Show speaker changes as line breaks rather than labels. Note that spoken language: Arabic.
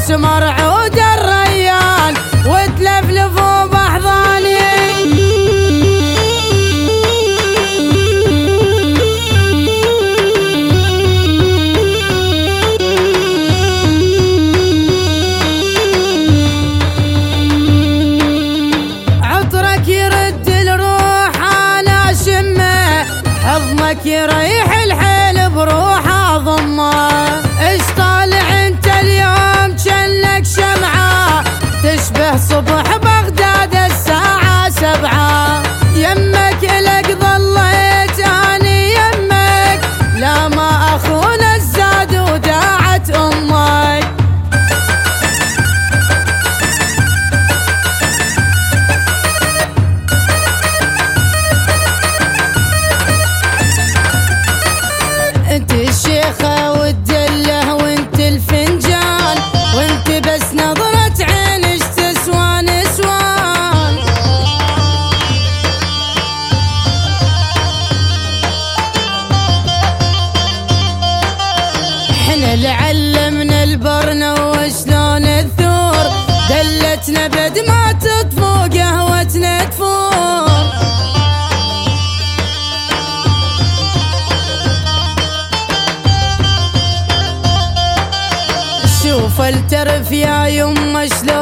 اسمر عود الريان وتلفلفوا بأحضاني. عطرك يرد الروح انا شمه، حضنك يريح الحيل بروح اضمه. ايش طالع انت اليوم جنك شمعه، تشبه صبح بغداد الساعة 7. يمك لك ظليت اني يمك، لا ما اخون الزاد وداعت امك. انت الشيخة والدلة وانت الفنجان، وانت بس نظرة عينش تسوى نسوان. احنا اللي علمنا البرنة وشلون الثور، دلتنا بد ما تطفو قهوتنا تفور. شوف الترف يا يمه شلون